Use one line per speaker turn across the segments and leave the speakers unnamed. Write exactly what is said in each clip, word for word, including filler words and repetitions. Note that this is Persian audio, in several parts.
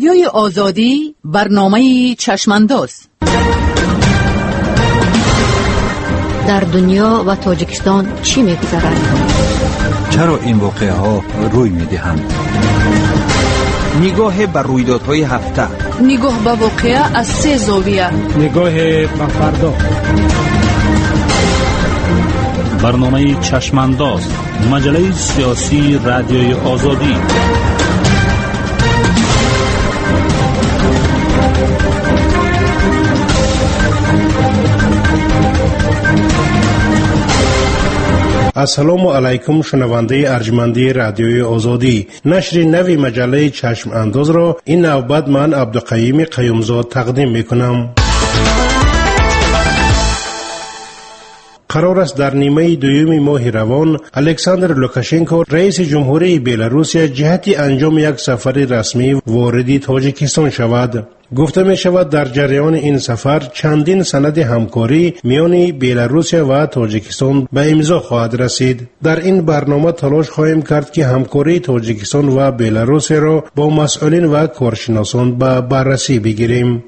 رادیوی آزادی برنامه چشمانداز.
در دنیا و تاجیکستان چی می‌گذرد؟
چرا این واقعه ها روی می‌دهند؟ نگاه بر رویدادهای هفته،
نگاه به واقعه از سه زاویه،
نگاه به فردا.
برنامه چشمانداز، مجله سیاسی رادیوی آزادی.
السلام علیکم شنونده ارجمندی رادیوی آزادی. نشر نوی مجله چشم انداز را این نوبت من عبدالقیوم قیومزاد تقدیم میکنم. قرار است در نیمه دوم ماه روان الکساندر لوکاشنکو رئیس جمهوری بلاروسیا جهت انجام یک سفر رسمی وارد تاجیکستان شود. گفته می شود در جریان این سفر چندین سند همکاری میان بلاروسیا و تاجیکستان به امضا خواهد رسید. در این برنامه تلاش خواهیم کرد که همکاری تاجیکستان و بلاروسیا را با مسئولین و کارشناسان به بررسی بگیریم.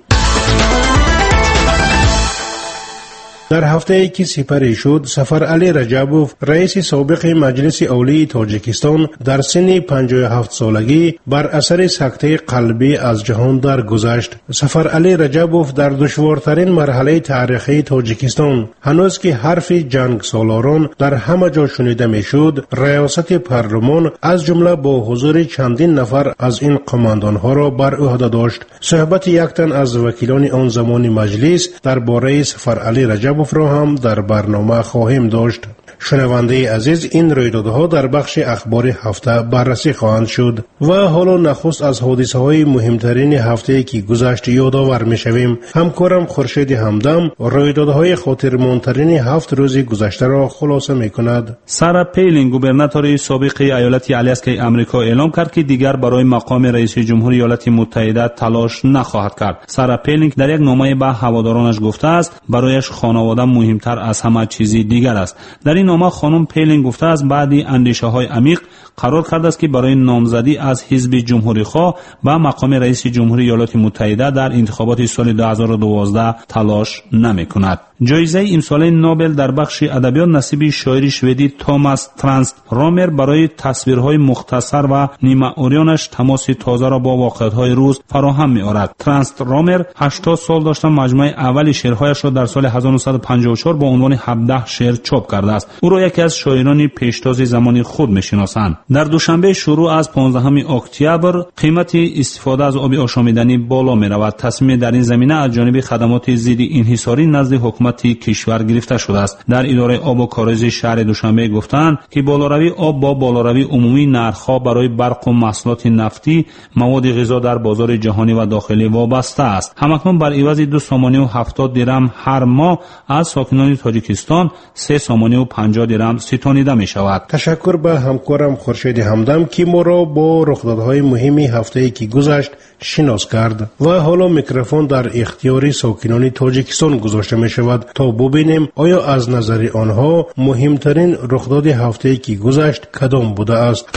در هفته ای که سپری شد، سفر علی رجبوف رئیس سابق مجلس عالی تاجیکستان در سن پنجاه و هفت سالگی بر اثر سکته قلبی از جهان درگذشت. سفر علی رجبوف در دشوارترین مرحله تاریخی تاجیکستان، هنوز که حرف جنگ سالاران در همه جا شنیده میشد، ریاست پارلمان از جمله با حضور چندین نفر از این قماندان ها را بر عهده داشت. صحبت یک تن از وکیلان آن زمان مجلس درباره سفر علی رجبوف را هم در برنامه خواهیم داشت. شنونده عزیز، این رویدادها در بخش اخبار هفته بررسی خواهند شد و حالا نخست از حادثه های مهمترین هفته که گذشت یادآور می شویم. همکارم خورشید همدم رویدادهای خاطرماندترین هفت روز گذشته را خلاصه می کند.
سارا پیلین گوبرناتور سابق ایالت آلاسکای آمریکا اعلام کرد که دیگر برای مقام رئیس جمهوری ایالات متحده تلاش نخواهد کرد. سارا پیلین در یک نامه به هوادارانش گفته است برایش خانواده مهمتر از همه چیزی دیگر است. در این نامه خانم پیلین گفته است بعدی اندیشه‌های عمیق قرار کرده است که برای نامزدی از حزب جمهوری‌خواه به مقام رئیس جمهوری ایالات متحده در انتخابات سال دو هزار و دوازده تلاش نمی‌کند. جایزه امسال نوبل در بخش ادبیات نصیب شاعر شوئدی توماس ترانست رامر برای تصویرهای مختصر و نیمه اوریانش تماس تازه را با واقعیت‌های روز فراهم می‌آورد. ترانست رامر هشتاد سال داشته مجموعه اول شعرهایش را در سال هزار و نهصد و پنجاه و چهار با عنوان هفده شعر چاپ کرده است. او را یکی از شاعران پیشتاز زمانی خود می‌شناسند. در دوشنبه شروع از پانزدهم اکتبر قیمت استفاده از آب آشامیدنی بالا می‌رود. تصمیم در این زمینه از جانب خدمات ضد انحصاری نزد حکومت کشور گرفته شده است. در اداره آب و کاریزی شهر دوشنبه گفتند که بالاروی آب با بالاروی عمومی نرخ‌ها برای برق و محصولات نفتی، مواد غذا در بازار جهانی و داخلی وابسته است. همکنون بر عوض دو سامانه و هفتاد درم هر ماه از ساکنان تاجیکستان سه سامانه و پنجاه درم ستانیده می شود.
تشکر به همکارم خورشید همدم که ما را با رخدادهای مهمی هفته‌ای که گذشت شناس کرد و حالا میکروفون در اختیار ساکنان تاجیکستان گذاشته می شود تا ببینیم آیا از نظر آنها مهمترین رخداد هفته‌ای که گذشت کدام بوده است.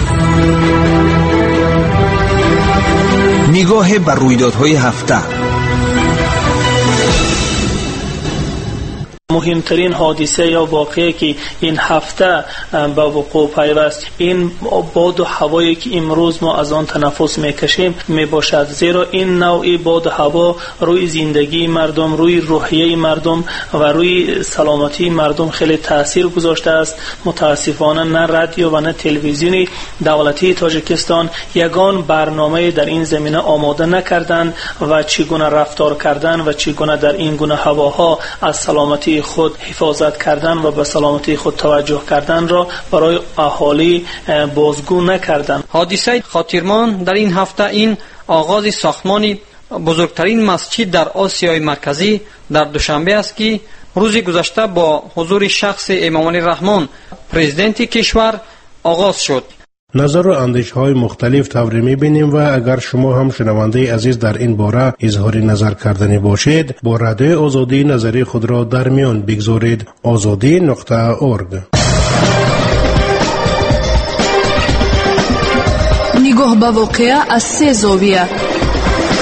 نگاه بر رویدادهای هفته.
مهمترین حادثه یا واقعه که این هفته به وقوع پیوست این باد و هوایی که امروز ما از آن تنفس میکشیم میباشد، زیرا این نوع باد و هوا روی زندگی مردم، روی روحیه مردم و روی سلامتی مردم خیلی تاثیر گذاشته است. متاسفانه نه رادیو و نه تلویزیون دولتی تاجیکستان یگان برنامه در این زمینه آماده نکردند و چگونه رفتار کردن و چگونه در این گونه هواها از سلامتی خود حفاظت کردن و به سلامتی خود توجه کردن را برای اهالی بازگو نکردند.
حادثه خاطرمان در این هفته این آغاز ساختمان بزرگترین مسجد در آسیای مرکزی در دوشنبه است که روز گذشته با حضور شخص امام علی رحمان پرزیدنت کشور آغاز شد.
نظر و اندیش‌های مختلف توری می‌بینیم و اگر شما هم شنونده عزیز در این باره اظهار نظر کردنی باشید با رادیو آزادی نظری خود را در میان بگذارید. آزادی نقطه اورگ.
نگاه به واقعه از سه زاویه.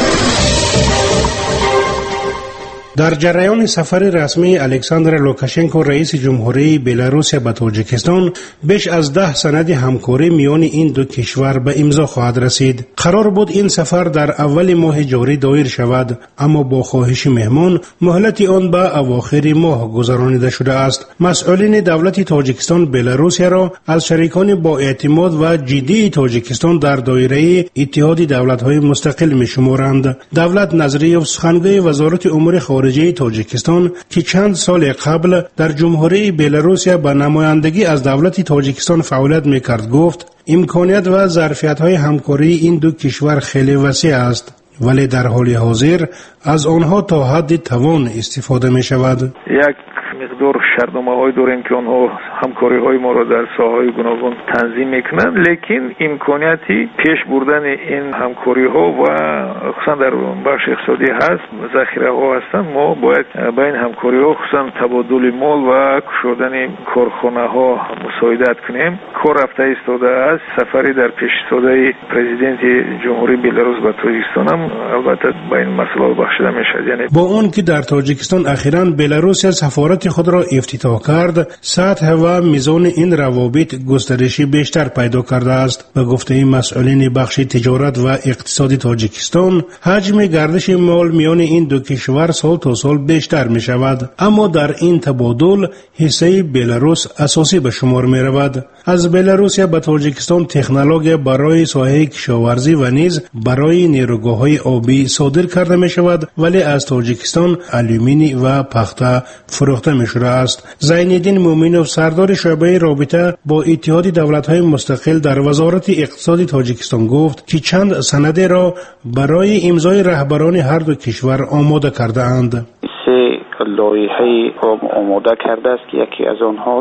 در جریان سفر رسمی الکساندر لوکاشنکو رئیس جمهوری بلاروس به تاجیکستان بیش از ده سند همکاری میان این دو کشور به امضا خواهد رسید. قرار بود این سفر در اول ماه جاری دایر شود، اما با خواهش مهمان مهلت آن به اواخر ماه گذرانیده شده است. مسئولین دولت تاجیکستان بلاروس را از شریکان با اعتماد و جدی تاجیکستان در دایره اتحاد دولت‌های مستقل می‌شمارند. دولت نظریه سخنگوی وزارت امور خارجه تاجیکستان که چند سال قبل در جمهوری بلاروس به نمایندگی از دولت تاجیکستان فعالیت می‌کرد گفت امکانیت و ظرفیت‌های همکاری این دو کشور خیلی وسیع است، ولی در حال حاضر از آنها تا حد توان استفاده می‌شود.
یک مقدار شرطنامه‌های داریم که آنها همکاری‌های ما را در ساحه‌های گوناگون تنظیم می‌کنند، لیکن امکانیتی پیش بردن این همکاری‌ها و خصوصا در بخش اقتصادی هست، ذخیره‌ها هستند. ما باید با این همکاری‌ها خصوصا تبادل مال و گشودن کارخانه‌ها مساعدت کنیم. کار رفته ایستاده است. سفری در پیش ایستاده پرزیدنت جمهوری بلاروس به تاجیکستان هم البته با این مسئله بخشیده می‌شود. یعنی
با اون که در تاجیکستان اخیراً بلاروس سفارت خود را افتتاح کرد، سطح و میزان این روابط گسترشی بیشتر پیدا کرده است. به گفته مسئولین بخش تجارت و اقتصاد تاجیکستان، حجم گردش مال میان این دو کشور سال تا سال بیشتر می شود، اما در این تبادل حصه بلاروس اساسی به شمار می رود. از بلاروس به تاجیکستان تکنولوژی برای ساحه کشاورزی و نیز برای نیروگاه‌های آبی صادر کرده می شود، ولی از تاجیکستان آلومینی و پخته فروخته می شده است. زینالدین مومنوف سردار شعبه رابطه با اتحاد دولت‌های مستقل در وزارت اقتصاد تاجیکستان گفت که چند سند را برای امضای رهبران هر دو کشور آماده کرده اند.
لایحه را آماده کرده است که یکی از آنها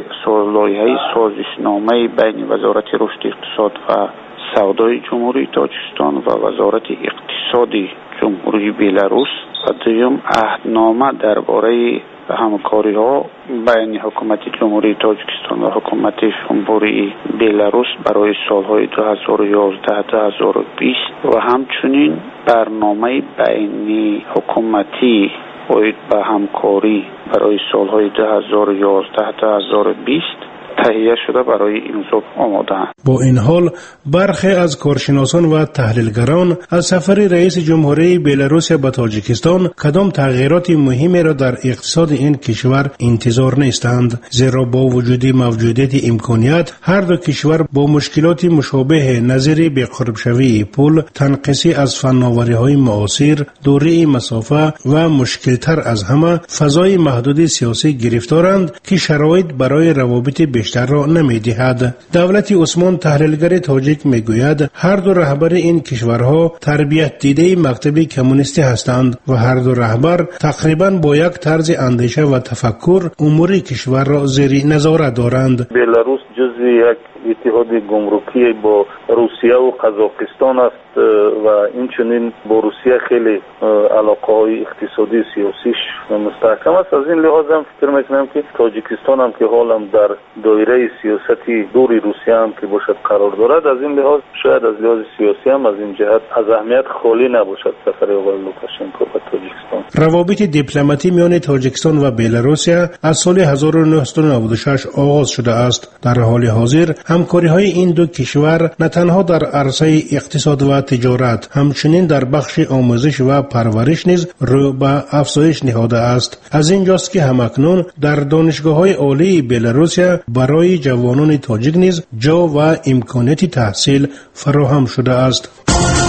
لایحه سازشنامه بین وزارت رشد اقتصاد و سودای جمهوری تاجیکستان و وزارت اقتصاد جمهوری بلاروس و دوم عهدنامه درباره همکاری ها بین حکومت جمهوری تاجیکستان و حکومت جمهوری بلاروس برای سالهای دو هزار و یازده تا دو هزار و بیست و همچنین برنامه بین حکومتی باید به همکاری برای سالهای دو هزار و یازده تا دو هزار و بیست تهیه شده برای امضا آماده.
با این حال برخی از کارشناسان و تحلیلگران از سفر رئیس جمهوری بلاروس به تاجیکستان کدام تغییرات مهمی را در اقتصاد این کشور انتظار نیستند، زیرا با وجود موجودیت امکانیت هر دو کشور با مشکلات مشابه نظیر به قرب شوی پول، تنقیصی از فناوری‌های معاصر، دوری مسافه و مشکلتر از همه فضای محدود سیاسی گرفتارند که شرایط برای روابط بیشتر را نمی‌دهد. دولت عثمان تحلیلگر تاجیک میگوید هر دو رهبر این کشورها تربیت دیده مکتب کمونیستی هستند و هر دو رهبر تقریباً با یک طرز اندیشه و تفکر امور کشور را زیر نظارت دارند.
بلاروس جزء یک اتحاد گمرکی با روسیه و قزاقستان است و اینچنین با روسیه خیلی علاقه‌های اقتصادی سیاسیش مستحکم است. از این لحاظ هم فکر میکنم که تاجیکستان هم که حالا در دایره سیاستی دوری روسیه هم که باشد قرار دارد، از این لحاظ شاید از لحاظ سیاسی هم از این جهت از اهمیت خالی نباشد سفر آقای لوکاشنکو به تاجیکستان.
روابط دیپلماتی میان تاجیکستان و بلاروس از سال هزار و نهصد و نود و شش آغاز شده است. در حال حاضر همکاری‌های این دو کشور نه تنها در عرصه اقتصاد و تجارت، همچنین در بخش آموزش و پرورش نیز رو به افزایش نهاده است. از اینجاست که همکنون در دانشگاه‌های عالی بلاروس برای جوانان تاجیک نیز جا و امکانات تحصیل فراهم شده است.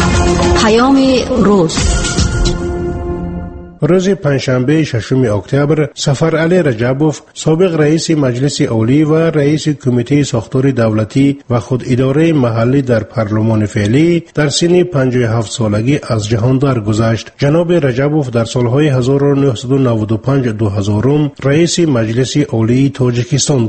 پیام روز
روز پنجشنبه ششم اکتبر سفر علی رجبوف، سابق رئیس مجلس عالی و رئیس کمیته ساختار دولتی و خود اداره محلی در پارلمان فعلی، در سن پنجاه و هفت سالگی از جهان درگذشت. جناب رجبوف در سالهای هزار و نهصد و نود و پنج تا دو هزار رئیس مجلس عالی تاجیکستان بود.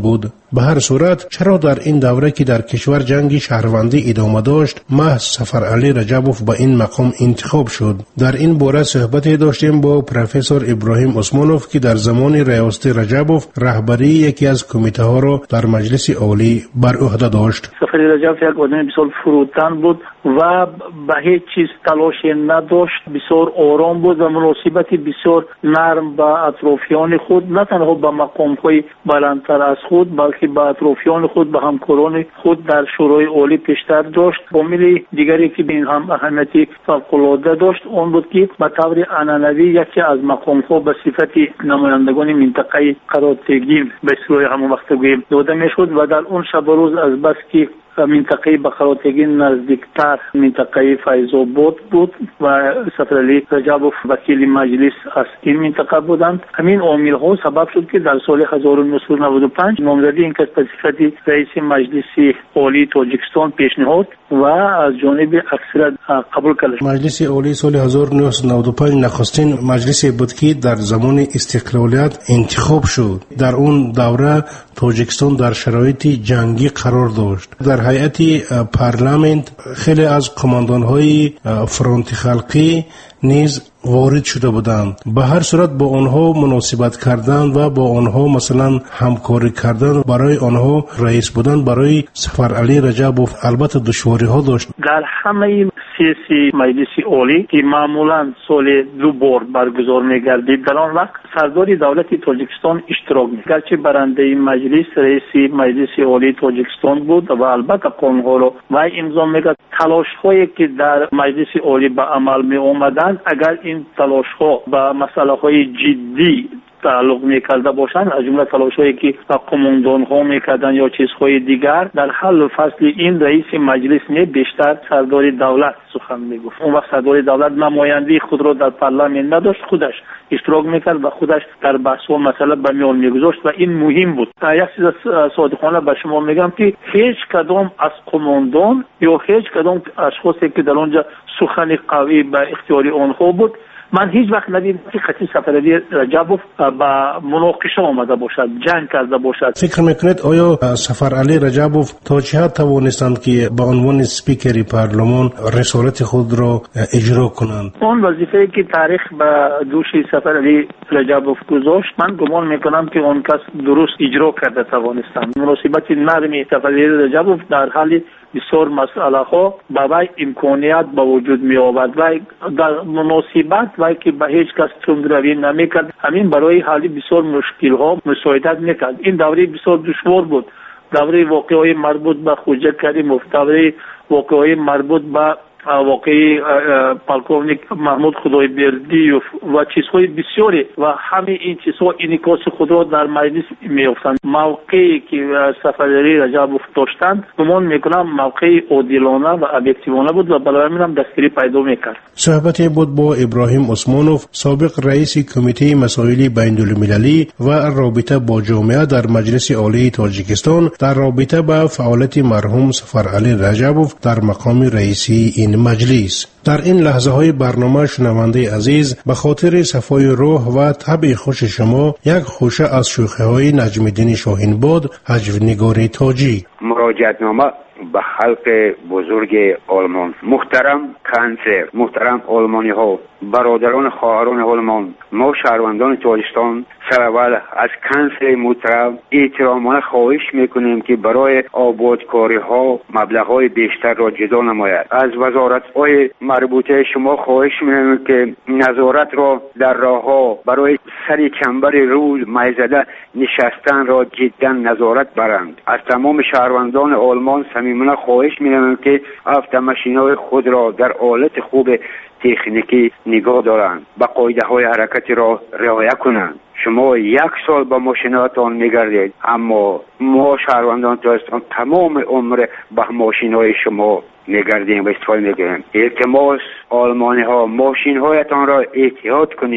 به هر صورت چرا در این دوره که در کشور جنگ شهروندی ادامه داشت محض سفر علی رجبوف به این مقام انتخاب شد؟ در این باره صحبتی داشتیم با پروفسور ابراهیم عثمانوف که در زمان ریاست رجبوف رهبری یکی از کمیته ها را در مجلس عالی بر عهده داشت.
سفر رجبوف یک آدم بسیار فروتن بود و به هیچ چیز تلاشی نداشت، بسیار آرام بود و مناسبتی بسیار نرم با اطرافیان خود، نه تنها به مقام‌های بلندتر از خود بلکه به اطرافیان خود، به همکاران خود در شورای عالی پیشتر داشت. عامل دیگری که به این هم اهمیتی فوق‌العاده داشت آن بود که به طور عنعنوی یکی از مقام‌ها به صفت نمایندگان منطقه قرارتگین به اصطلاح همون وقت گوییم داده میشد و در اون شب و روز از بس که منطقه به قرارتگین نزدیکتر منطقه فیض‌آباد بود و سفر علی رجبوف وکیل مجلس از این منطقه بودند. همین عامل ها سبب شد که در سال هزار و نهصد و نود و پنج نامزدی این کس به صفت رئیس مجلس عالی تاجیکستان پیشنهاد و از جانب اکثریت قبول کرد.
مجلس عالی سال هزار و نهصد و نود و پنج نخستین مجلسی بود که در زمان استقلالیت انتخاب شد. در اون دوره تاجیکستان در شرایط جنگی قرار داشت. در هیئت پارلمانت خیلی از قماندان‌های فرانت خلقی نیز وارد شده بودند. به هر صورت با آنها مناسبت کردن و با آنها مثلا همکاری کردن برای آنها رئیس بودن برای سفر علی رجبوف البته دشواری ها داشت.
در همه سیاسی مجلس عالی که معمولا سال دو بار برگزار می‌گردید در آن وقت سردار دولت تاجیکستان اشتراک می‌کرد. گرچه برنده مجلس رئیس مجلس عالی تاجیکستان بود و البته قانون‌ها را و امضا می‌کرد. تلاش‌هایی که در مجلس عالی به عمل می‌آمدند اگر این تلاش‌ها به مسائل جدی تعلق می‌کرده باشند، از جمله تلاش‌هایی که قماندان‌ها می‌کردند یا چیزهای دیگر، در حل و فصل این رئیس مجلس نه بیشتر سردار دولت سخن می‌گفت. اون وقت سردار دولت نمایندگی خود را در پارلمان نداشت، خودش اشتراک می‌کرد و خودش در بحث و مسئله به میان می‌گذاشت و این مهم بود. یک چیز صادقانه به شما میگم که هیچ کدام از قماندان یا هیچ کدام اشخاصی که در آنجا سخن قوی به اختیار آنها بود، من هیچ وقت ندیدم که خطی سفر علی رجبوف با مناقشه آمده باشد، جنگ کرده باشد.
فکر میکنید آیا سفر علی رجبوف تا چه حد توانستند که به عنوان سپیکر پارلمان رسالت خود را اجرا کنند؟
اون وظیفه‌ای که تاریخ به دوش سفر علی رجبوف گذاشت، من گمان میکنم که اون کس درست اجرا کرده توانستند. مناسبت نرمی سفر علی رجبوف در حال بسیار مسئله ها به وی امکانیت به وجود می آورد و در مناسبت و که به هیچ کس تندروی نمی کرد، همین برای حل بسیار مشکل ها مساعدت می کرد. این دوره بسیار دشوار بود، دوره واقعی مربوط به خوجه کریموف، دوره واقعی مربوط به واقعی پالکونیک محمود خدایبردی و چیزهای بسیاری و همه این چیزها انعکاس خود را در مجلس می‌افتند. موقعی که سفر علی رجبوف داشتند گمان میکنم موقعی عادلانه و ابجکتیوانه بود و برای من هم دستگیری پیدا میکرد.
صحبتی بود با ابراهیم عثمانوف، سابق رئیس کمیته مسائل بین‌المللی و رابطه با جامعه در مجلس عالی تاجیکستان در رابطه با فعالیت مرحوم سفر علی رجبوف در مقام رئیسی این مجلس. در این لحظه های برنامه شنونده عزیز، به خاطر صفای روح و طبع خوش شما یک خوشه از شوخی های نجم الدین شاهینباد، هجونگار تاجی.
مراجعتنامه به خلق بزرگ آلمان. محترم کانسلر، محترم آلمانی ها، برادران خواهران آلمان، ما شهروندان تاجیکستان سرول از کانسلر محترم احترامانه خواهش میکنیم که برای آبادکاری ها مبلغ های بیشتر را جدا نماید. از وزارت های مربوطه شما خواهش میکنیم که نظارت را در راه ها برای سر کمبر روز میزده نشستن را جدا نظارت برند. از تمام شهروندان آلمان صمیمانه خواهش میکنیم که افت های خود را در حالت خوب تکنیکی نگاه دارند، با قاعده های حرکتی را رعایت کنند. شما یک سال با ماشیناتان میگردید، اما ما شهروندان تاجیکستان تمام عمر با ماشینای شما میگردیم و استفاده میگیریم. التماس آلمانی ها ماشین هایتان را احتیاط کنید،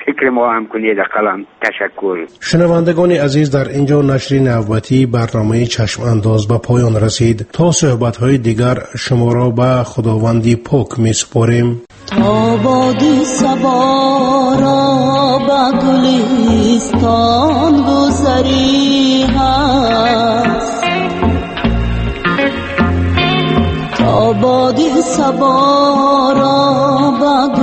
فکر ما هم کنید. قلم تشکر.
شنوندگان عزیز، در اینجا نشر نوبتی برنامه چشم انداز به پایان رسید. تا صحبت‌های دیگر شما را به خداوندی پاک می‌سپاریم.
آبادی صبا را به گلستان گذری هست، آبادی صبا را به